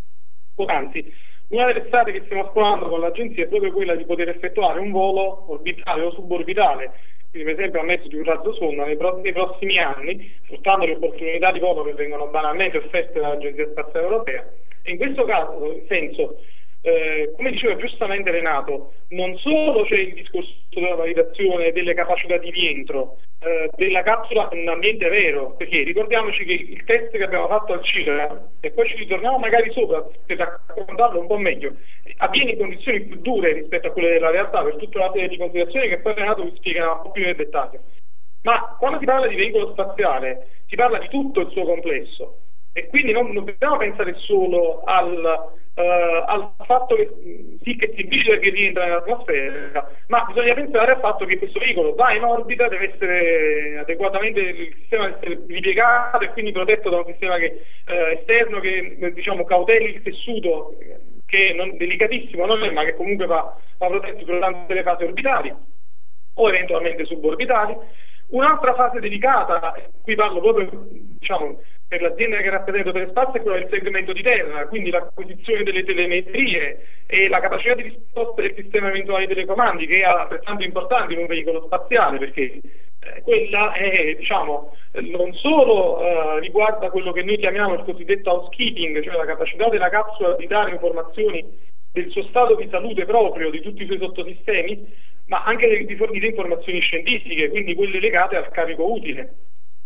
poc'anzi, una delle strade che stiamo esplorando con l'agenzia è proprio quella di poter effettuare un volo orbitale o suborbitale, quindi per esempio a mezzo di un razzo sonda nei, pro- nei prossimi anni, sfruttando le opportunità di volo che vengono banalmente offerte dall'Agenzia Spaziale Europea. E in questo caso, senso, eh, come diceva giustamente Renato, non solo c'è il discorso della validazione delle capacità di rientro eh, della capsula in un ambiente vero, perché ricordiamoci che il test che abbiamo fatto al CIRA, e poi ci ritorniamo magari sopra per raccontarlo un po' meglio, avviene in condizioni più dure rispetto a quelle della realtà per tutta una serie di considerazioni che poi Renato vi spiegherà un po' più nel dettaglio. Ma quando si parla di veicolo spaziale si parla di tutto il suo complesso, e quindi non dobbiamo pensare solo al, uh, al fatto che sì che si dice che rientra nell'atmosfera, ma bisogna pensare al fatto che questo veicolo va in orbita, deve essere adeguatamente, il sistema deve essere ripiegato e quindi protetto da un sistema che, uh, esterno che diciamo cauteli il tessuto, che è delicatissimo, non è, ma che comunque va, va protetto durante le fasi orbitali o eventualmente suborbitali. Un'altra fase delicata, qui parlo proprio diciamo per l'azienda che rappresenta Telespazio, è quella del segmento di terra, quindi l'acquisizione delle telemetrie e la capacità di risposta del sistema eventuali telecomandi, che è altrettanto importante in un veicolo spaziale, perché eh, quella è, diciamo, non solo eh, riguarda quello che noi chiamiamo il cosiddetto housekeeping, cioè la capacità della capsula di dare informazioni del suo stato di salute proprio, di tutti i suoi sottosistemi, ma anche di fornire informazioni scientifiche, quindi quelle legate al carico utile.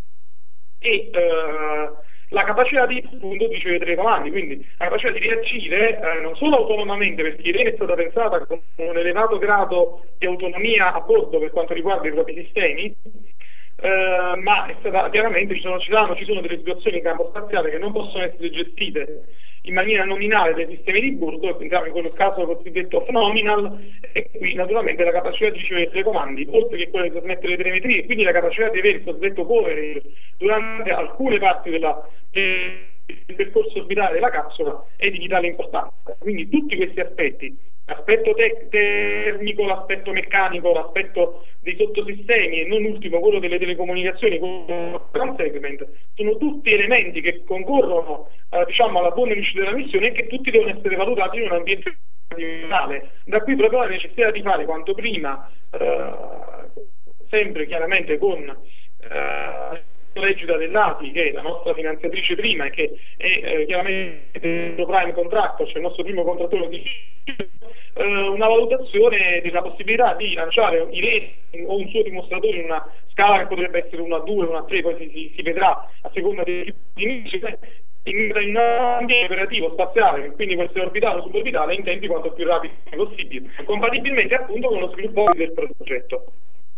E eh, la capacità di, appunto, di ricevere telecomandi, quindi la capacità di reagire eh, non solo autonomamente, perché Irene è stata pensata con un elevato grado di autonomia a bordo per quanto riguarda i propri sistemi, eh, ma è stata, chiaramente ci sono, ci, sono, ci sono delle situazioni in campo spaziale che non possono essere gestite in maniera nominale dai sistemi di bordo, pensiamo in quel caso cosiddetto off-nominal, e qui naturalmente la capacità di ricevere telecomandi, oltre che quella di trasmettere le telemetrie, quindi la capacità di avere il cosiddetto coverage durante alcune parti della, il percorso orbitale della capsula è di vitale importanza. Quindi tutti questi aspetti, l'aspetto te- termico, l'aspetto meccanico, l'aspetto dei sottosistemi e non ultimo quello delle telecomunicazioni, quello del ground segment, sono tutti elementi che concorrono eh, diciamo alla buona riuscita della missione e che tutti devono essere valutati in un ambiente digitale. Da qui proprio la necessità di fare quanto prima, eh, sempre chiaramente con eh, l'egida dell'A T I, che è la nostra finanziatrice prima e che è eh, chiaramente il prime contractor, cioè il nostro primo contrattore di eh, una valutazione della possibilità di lanciare i reti o un suo dimostratore in una scala che potrebbe essere uno a due, uno a tre, poi si, si, si vedrà a seconda dei tipi in un ambiente operativo spaziale che quindi può essere orbitale o suborbitale in tempi quanto più rapidi possibili, compatibilmente appunto con lo sviluppo del progetto.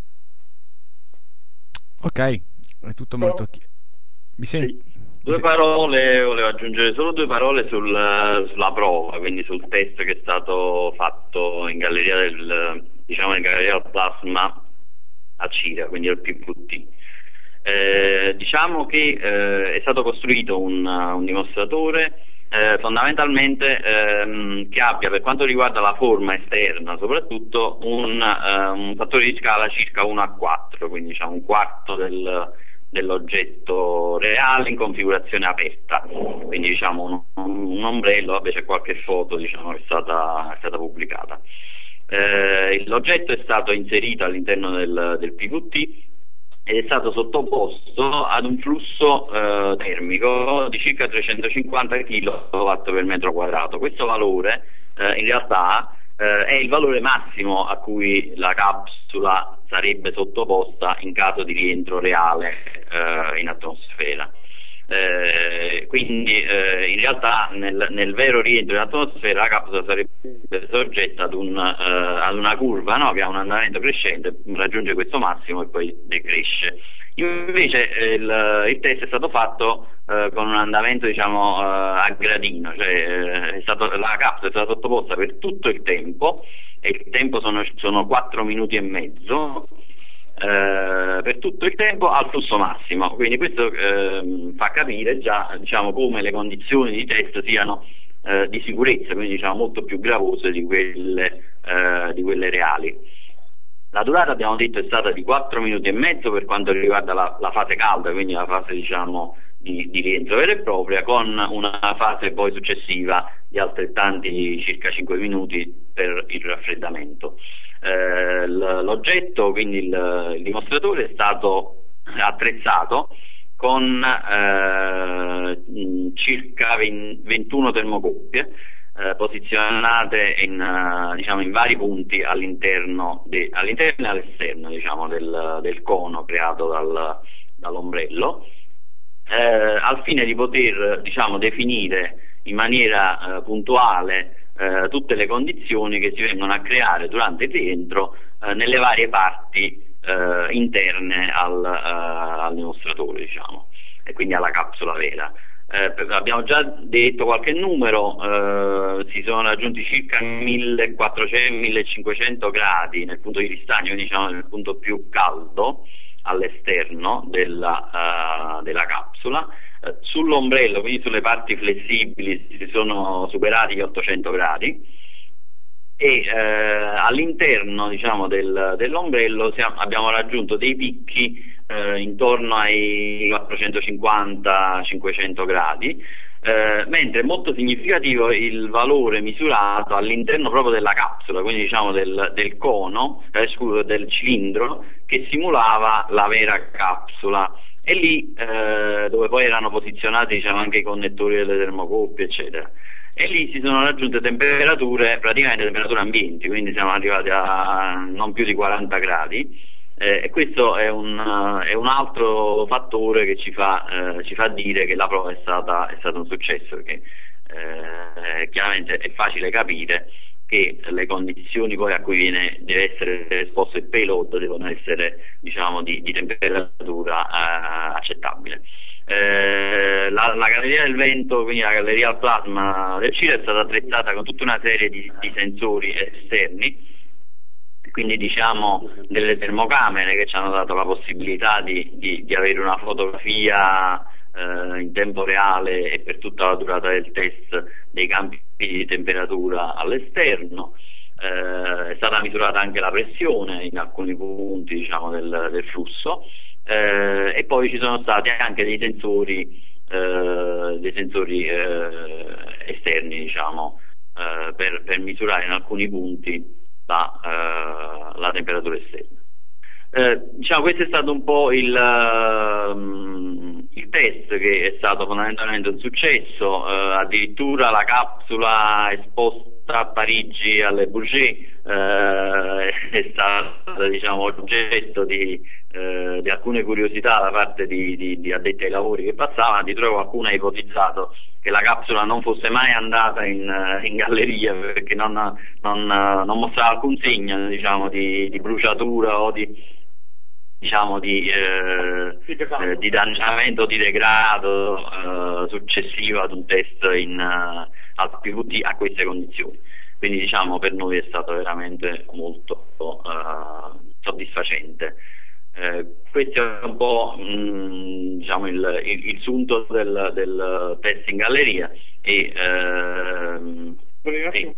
Ok, è tutto molto chiaro. Mi senti? Sì. Due parole, volevo aggiungere solo due parole sul, sulla prova, quindi sul test che è stato fatto in galleria del, diciamo in galleria del plasma a Cira, quindi al P V T. Eh, diciamo che eh, è stato costruito un, un dimostratore eh, fondamentalmente ehm, che abbia, per quanto riguarda la forma esterna soprattutto, un, eh, un fattore di scala circa uno a quattro, quindi diciamo un quarto del, dell'oggetto reale in configurazione aperta, quindi diciamo un, un ombrello. Vabbè, c'è qualche foto diciamo che è stata, è stata pubblicata. Eh, l'oggetto è stato inserito all'interno del, del P V T ed è stato sottoposto ad un flusso eh, termico di circa trecentocinquanta chilowatt per metro quadrato. Questo valore eh, in realtà eh, è il valore massimo a cui la capsula sarebbe sottoposta in caso di rientro reale eh, in atmosfera. Eh, quindi eh, in realtà nel, nel vero rientro in atmosfera la capsula sarebbe soggetta ad, un, eh, ad una curva, no? Che ha un andamento crescente, raggiunge questo massimo e poi decresce. Invece eh, il, il test è stato fatto eh, con un andamento diciamo eh, a gradino, cioè eh, è stato, la capsula è stata sottoposta per tutto il tempo, e il tempo sono, sono quattro minuti e mezzo. Eh, per tutto il tempo al flusso massimo, quindi questo eh, fa capire già diciamo come le condizioni di test siano eh, di sicurezza, quindi diciamo molto più gravose di quelle, eh, di quelle reali. La durata, abbiamo detto, è stata di quattro minuti e mezzo per quanto riguarda la, la fase calda, quindi la fase diciamo di, di rientro vera e propria, con una fase poi successiva di altrettanti circa cinque minuti per il raffreddamento. Eh, l'oggetto, quindi il, il dimostratore, è stato attrezzato con eh, circa ventuno termocoppie eh, posizionate in, uh, diciamo, in vari punti all'interno, de, all'interno e all'esterno diciamo, del, del cono creato dal, dall'ombrello, eh, al fine di poter diciamo, definire in maniera uh, puntuale Eh, tutte le condizioni che si vengono a creare durante il rientro eh, nelle varie parti eh, interne al, eh, al dimostratore diciamo, e quindi alla capsula vera. Eh, abbiamo già detto qualche numero, eh, si sono raggiunti circa millequattrocento millecinquecento gradi nel punto di ristagno, quindi diciamo nel punto più caldo all'esterno della, uh, della capsula. Uh, sull'ombrello, quindi sulle parti flessibili, si sono superati gli ottocento gradi, e uh, all'interno diciamo del, dell'ombrello siamo, abbiamo raggiunto dei picchi uh, intorno ai quattrocentocinquanta cinquecento gradi, uh, mentre è molto significativo il valore misurato all'interno proprio della capsula, quindi diciamo del, del cono, eh, scusa, del cilindro, che simulava la vera capsula, e lì eh, dove poi erano posizionati diciamo anche i connettori delle termocoppie eccetera, e lì si sono raggiunte temperature, praticamente temperature ambienti, quindi siamo arrivati a non più di quaranta gradi, eh, e questo è un, è un altro fattore che ci fa, eh, ci fa dire che la prova è stata, è stato un successo, perché eh, chiaramente è facile capire che le condizioni poi a cui viene, deve essere esposto il payload devono essere diciamo di, di temperatura eh, accettabile. Eh, la, la galleria del vento, quindi la galleria al plasma del Cira, è stata attrezzata con tutta una serie di, di sensori esterni, quindi diciamo delle termocamere che ci hanno dato la possibilità di, di, di avere una fotografia eh, in tempo reale e per tutta la durata del test dei campi di temperatura all'esterno. Eh, è stata misurata anche la pressione in alcuni punti, diciamo, del, del flusso, eh, e poi ci sono stati anche dei sensori, eh, dei sensori eh, esterni, diciamo, eh, per, per misurare in alcuni punti la, eh, la temperatura esterna. Eh, diciamo, questo è stato un po' il, um, il test, che è stato fondamentalmente un successo, eh, addirittura la capsula esposta a Parigi alle Bouget eh, è stata, diciamo, oggetto di, eh, di alcune curiosità da parte di, di, di addetti ai lavori che passavano. Addirittura qualcuno ha ipotizzato che la capsula non fosse mai andata in, in galleria, perché non, non, non mostrava alcun segno, diciamo, di, di bruciatura o di diciamo di, eh, eh, di danneggiamento o di degrado eh, successivo ad un test in uh, Alpi a queste condizioni. Quindi, diciamo, per noi è stato veramente molto uh, soddisfacente. Eh, questo è un po' mh, diciamo il, il, il sunto del, del test in galleria. E uh, sì,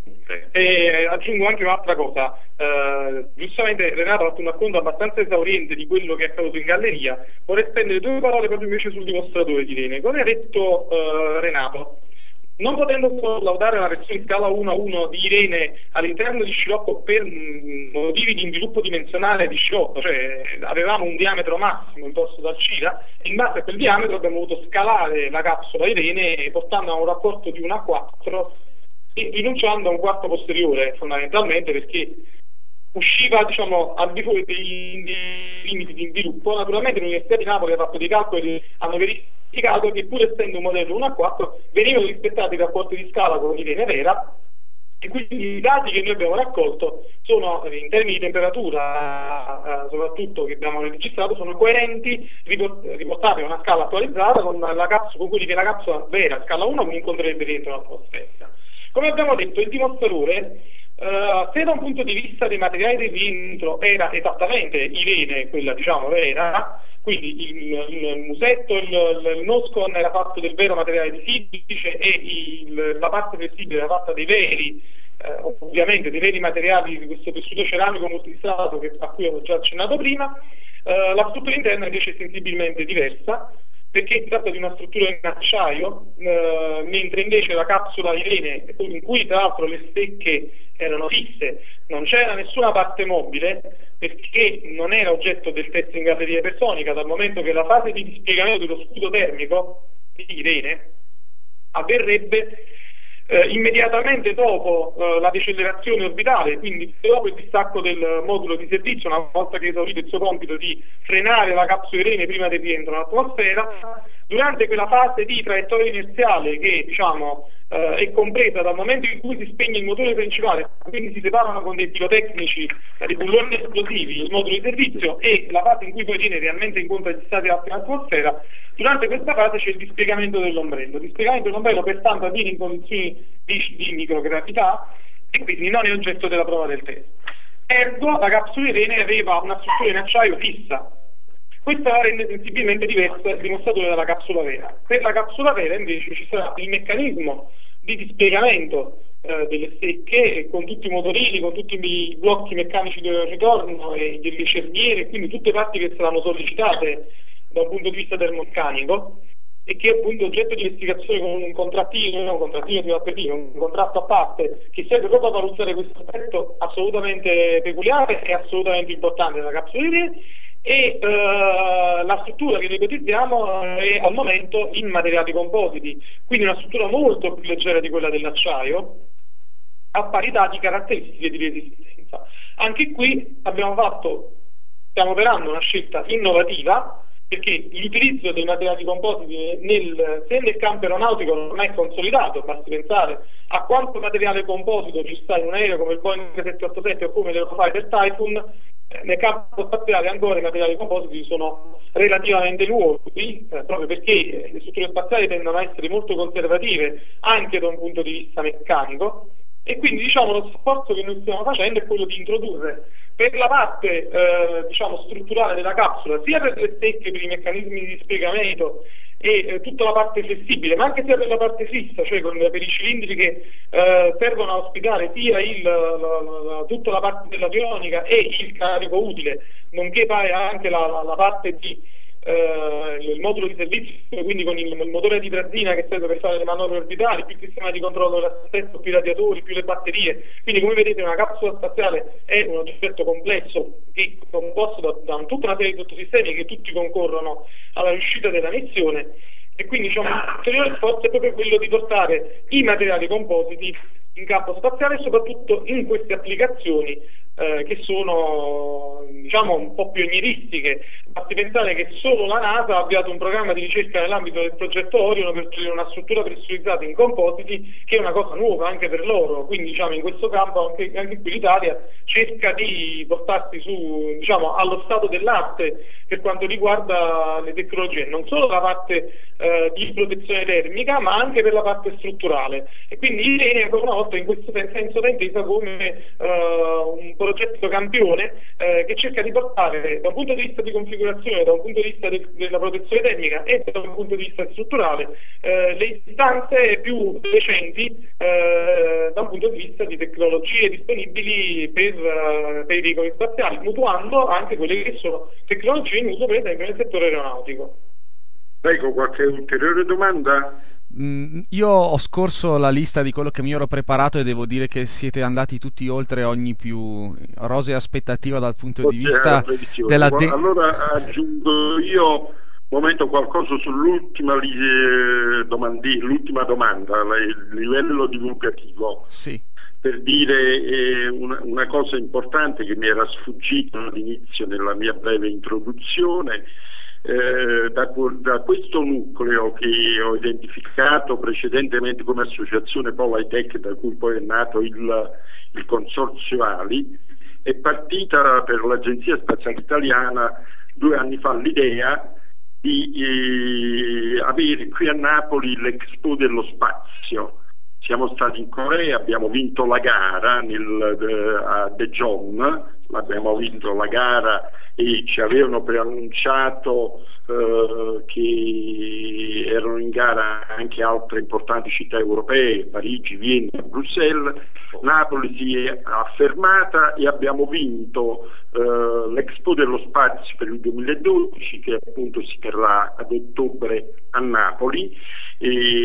e aggiungo anche un'altra cosa. Uh, giustamente Renato ha fatto un racconto abbastanza esauriente di quello che è accaduto in galleria. Vorrei spendere due parole proprio invece sul dimostratore di Rene. Come ha detto uh, Renato, non potendo collaudare una versione in scala uno a uno di Irene all'interno di Scirocco per mh, motivi di sviluppo dimensionale di Scirocco, cioè avevamo un diametro massimo imposto dal CIRA, e in base a quel diametro abbiamo dovuto scalare la capsula Irene portando a un rapporto di uno a quattro e rinunciando a un quarto posteriore, fondamentalmente perché usciva, diciamo, al di fuori dei, dei limiti di sviluppo. Naturalmente l'Università di Napoli ha fatto dei calcoli, hanno verificato che pur essendo un modello uno a quattro venivano rispettati i rapporti di scala con Irene vera, e quindi i dati che noi abbiamo raccolto sono, in termini di temperatura, eh, soprattutto che abbiamo registrato, sono coerenti, riportati a una scala attualizzata con la capsula, con quelli che la capsula vera scala uno non incontrerebbe dentro l'atmosfera. Come abbiamo detto, il dimostratore, uh, se da un punto di vista dei materiali di rientro era esattamente Irene, quella, diciamo, vera, quindi il, il musetto, il, il noscon era fatto del vero materiale di silice e il, la parte flessibile era fatta dei veri, eh, ovviamente dei veri materiali di questo tessuto ceramico multistrato che, a cui avevo già accennato prima. Uh, la struttura interna invece è sensibilmente diversa, perché si tratta di una struttura in acciaio, eh, mentre invece la capsula Irene, in cui tra l'altro le stecche erano fisse, non c'era nessuna parte mobile, perché non era oggetto del test in galleria ipersonica, dal momento che la fase di dispiegamento dello scudo termico di Irene avverrebbe eh, immediatamente dopo eh, la decelerazione orbitale, quindi dopo il distacco del modulo di servizio, una volta che esaurito il suo compito di frenare la capsula Irene prima del rientro nell'atmosfera. Durante quella fase di traiettoria inerziale che, diciamo, eh, è compresa dal momento in cui si spegne il motore principale, quindi si separano con dei pirotecnici, dei bulloni esplosivi, il modulo di servizio, e la fase in cui poi viene realmente incontra gli stati alti in atmosfera, durante questa fase c'è il dispiegamento dell'ombrello. Il dispiegamento dell'ombrello pertanto avviene in condizioni di, di microgravità e quindi non è oggetto della prova del test. Ergo, la capsula Irene aveva una struttura in acciaio fissa. Questa la rende sensibilmente diversa il dimostratore dalla capsula vera. Per la capsula vera invece ci sarà il meccanismo di dispiegamento eh, delle stecche, con tutti i motorini, con tutti i blocchi meccanici di ritorno e delle cerniere, quindi tutte parti che saranno sollecitate da un punto di vista termomeccanico, e che è appunto oggetto di investigazione con un contrattino, un contrattino di appetito, un contratto a parte, che serve proprio a valutare questo aspetto assolutamente peculiare e assolutamente importante della capsula Irene. E uh, la struttura che noi ipotizziamo è al momento in materiali compositi, quindi una struttura molto più leggera di quella dell'acciaio, a parità di caratteristiche di resistenza. Anche qui abbiamo fatto, stiamo operando una scelta innovativa, perché l'utilizzo dei materiali compositi nel, se nel campo aeronautico non è consolidato, basti pensare a quanto materiale composito ci sta in un aereo come il Boeing sette otto sette o come l'Eurofighter Typhoon. Nel campo spaziale ancora i materiali compositi sono relativamente nuovi, eh, proprio perché le strutture spaziali tendono a essere molto conservative anche da un punto di vista meccanico, e quindi, diciamo, lo sforzo che noi stiamo facendo è quello di introdurre per la parte eh, diciamo strutturale della capsula, sia per le stecche, per i meccanismi di spiegamento e eh, tutta la parte flessibile, ma anche sia per la parte fissa, cioè con, per i cilindri che eh, servono a ospitare sia il, la, la, la, tutta la parte dell'avionica e il carico utile, nonché anche la, la, la parte di eh, il modulo di servizio, quindi con il, il motore di trazzina che serve per fare le manovre orbitali, più il sistema di controllo dell'assetto, più i radiatori, più le batterie. Quindi, come vedete, una capsula spaziale è un oggetto complesso che è composto da, da tutta una serie di sottosistemi che tutti concorrono alla riuscita della missione, e quindi diciamo, l'ulteriore sforzo è proprio quello di portare i materiali compositi in campo spaziale e soprattutto in queste applicazioni eh, che sono diciamo un po' pionieristiche. Basti pensare che solo la NASA ha avviato un programma di ricerca nell'ambito del progetto Orion per costruire una struttura pressurizzata in compositi, che è una cosa nuova anche per loro. Quindi diciamo in questo campo anche, anche qui l'Italia cerca di portarsi su diciamo allo stato dell'arte per quanto riguarda le tecnologie, non solo la parte eh, di protezione termica, ma anche per la parte strutturale. E quindi Irene ancora una volta in questo senso è intesa come uh, un progetto campione eh, che cerca di portare da un punto di vista di configurazione, da un punto di vista de- della protezione termica e da un punto di vista strutturale eh, le istanze più recenti eh, da un punto di vista di tecnologie disponibili per, uh, per i veicoli spaziali, mutuando anche quelle che sono tecnologie in uso per esempio nel settore aeronautico. Prego, qualche ulteriore domanda? Mm, io ho scorso la lista di quello che mi ero preparato e devo dire che siete andati tutti oltre ogni più rosea aspettativa dal punto di vista della de- allora aggiungo io un momento qualcosa sull'ultima eh, domandi- l'ultima domanda, il livello divulgativo. Sì. Per dire eh, una, una cosa importante che mi era sfuggita all'inizio nella mia breve introduzione. Eh, da, da questo nucleo che ho identificato precedentemente come associazione Polaitech, da cui poi è nato il, il consorzio Ali, è partita per l'Agenzia Spaziale Italiana due anni fa l'idea di eh, avere qui a Napoli l'Expo dello Spazio. Siamo stati in Corea, abbiamo vinto la gara nel, eh, a Daejeon, abbiamo vinto la gara e ci avevano preannunciato eh, che erano in gara anche altre importanti città europee, Parigi, Vienna, Bruxelles. Napoli si è affermata e abbiamo vinto eh, l'Expo dello Spazio per il duemiladodici, che appunto si terrà ad ottobre a Napoli. E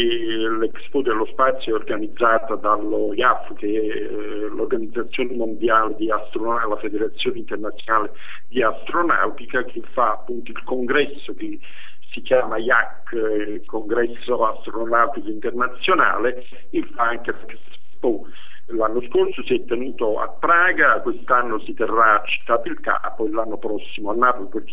l'Expo dello Spazio è organizzata dallo I A F, che è eh, l'Organizzazione Mondiale di Astronautica, la Federazione Internazionale di Astronautica, che fa appunto il congresso che si chiama I A C, il Congresso Astronautico Internazionale, e fa anche l'Expo. L'anno scorso si è tenuto a Praga, quest'anno si terrà a Città del Capo e l'anno prossimo a Napoli, perché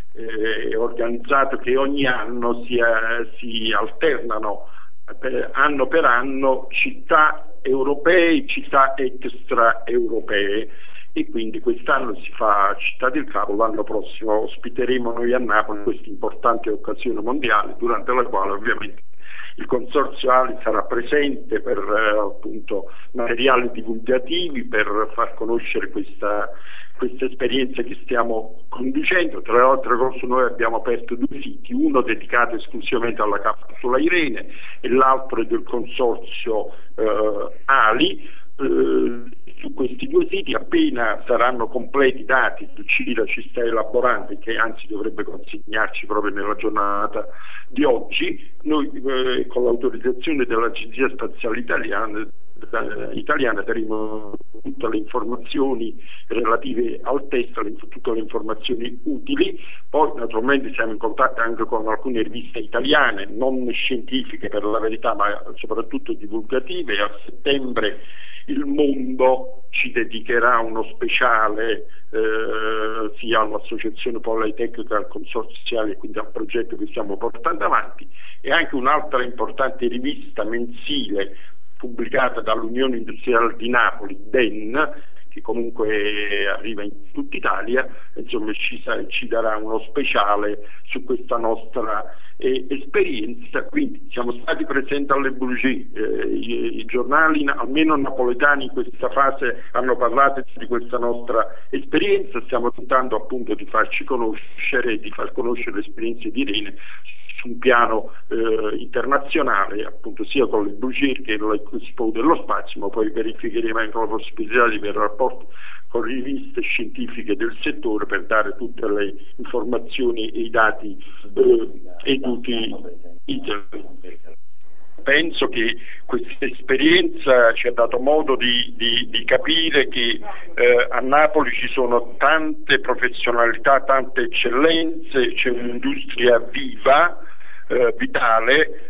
eh, è organizzato che ogni anno si, eh, si alternano per, anno per anno città europee e città extraeuropee, e quindi quest'anno si fa a Città del Capo, l'anno prossimo ospiteremo noi a Napoli questa importante occasione mondiale, durante la quale ovviamente il Consorzio Ali sarà presente per eh, appunto materiali divulgativi, per far conoscere questa, questa esperienza che stiamo conducendo. Tra le altre cose noi abbiamo aperto due siti, uno dedicato esclusivamente alla capsula Irene e l'altro è del Consorzio eh, Ali. Eh, su questi due siti, appena saranno completi i dati, Cira ci sta elaborando, che anzi dovrebbe consegnarci proprio nella giornata di oggi, noi eh, con l'autorizzazione dell'Agenzia Spaziale Italiana, eh, italiana daremo tutte le informazioni relative al test, le, tutte le informazioni utili. Poi naturalmente siamo in contatto anche con alcune riviste italiane, non scientifiche per la verità, ma soprattutto divulgative. A settembre Il Mondo ci dedicherà uno speciale eh, sia all'Associazione Polaitech che al Consorzio Ali, quindi al progetto che stiamo portando avanti, e anche un'altra importante rivista mensile pubblicata dall'Unione Industriale di Napoli, D E N, che comunque arriva in tutta Italia, insomma ci, ci darà uno speciale su questa nostra eh, esperienza. Quindi siamo stati presenti alle Brugier, eh, i, i giornali almeno napoletani in questa fase hanno parlato di questa nostra esperienza, stiamo tentando appunto di farci conoscere, di far conoscere le esperienze di Irene su un piano eh, internazionale, appunto sia con le Brugier che l'Expo dello Spazio, ma poi verificheremo anche la possibilità di avere rapporto con riviste scientifiche del settore per dare tutte le informazioni e i dati eh, e tutti i Penso che questa esperienza ci ha dato modo di, di, di capire che eh, a Napoli ci sono tante professionalità, tante eccellenze, c'è un'industria viva, eh, vitale,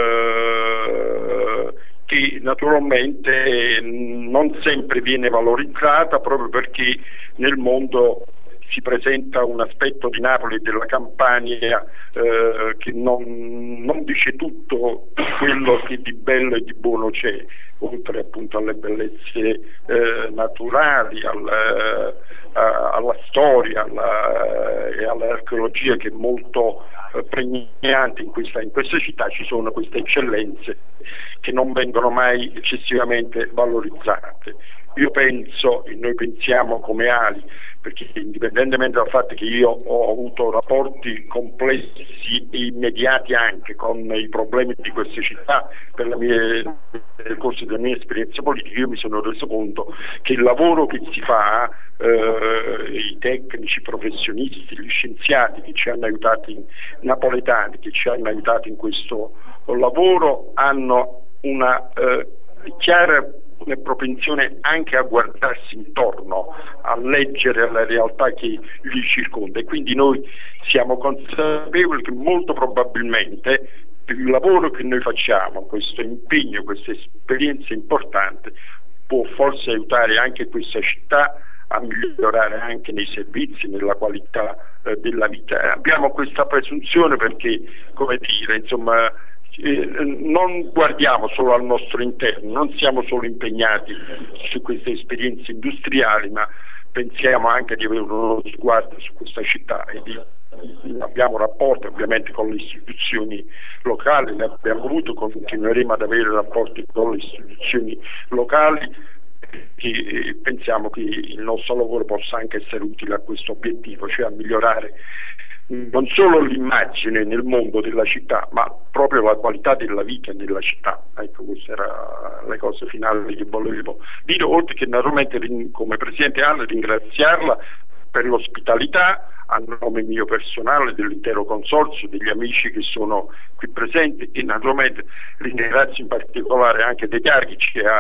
eh, che naturalmente non sempre viene valorizzata proprio perché nel mondo si presenta un aspetto di Napoli e della Campania eh, che non, non dice tutto quello che di bello e di buono c'è, oltre appunto alle bellezze eh, naturali, alla, a, alla storia alla, e all'archeologia che è molto eh, pregnante in questa, in questa città. Ci sono queste eccellenze che non vengono mai eccessivamente valorizzate. Io penso, e noi pensiamo come Ali, perché indipendentemente dal fatto che io ho avuto rapporti complessi e immediati anche con i problemi di queste città per la mia, nel corso della mia esperienza politica, io mi sono reso conto che il lavoro che si fa, eh, i tecnici, i professionisti, gli scienziati che ci hanno aiutati, i napoletani che ci hanno aiutato in questo lavoro, hanno una eh, chiara una propensione anche a guardarsi intorno, a leggere la realtà che li circonda, e quindi noi siamo consapevoli che molto probabilmente il lavoro che noi facciamo, questo impegno, questa esperienza importante può forse aiutare anche questa città a migliorare anche nei servizi, nella qualità eh, della vita. Abbiamo questa presunzione perché, come dire, insomma, Eh, non guardiamo solo al nostro interno, non siamo solo impegnati su queste esperienze industriali, ma pensiamo anche di avere uno sguardo su questa città e di, abbiamo rapporti ovviamente con le istituzioni locali, ne abbiamo avuto, continueremo ad avere rapporti con le istituzioni locali, e pensiamo che il nostro lavoro possa anche essere utile a questo obiettivo, cioè a migliorare non solo l'immagine nel mondo della città, ma proprio la qualità della vita nella città. Ecco, queste erano le cose finali che volevo dire, oltre che naturalmente come Presidente A L ringraziarla per l'ospitalità a nome mio personale, dell'intero consorzio, degli amici che sono qui presenti, e naturalmente ringrazio in particolare anche De Carici che ha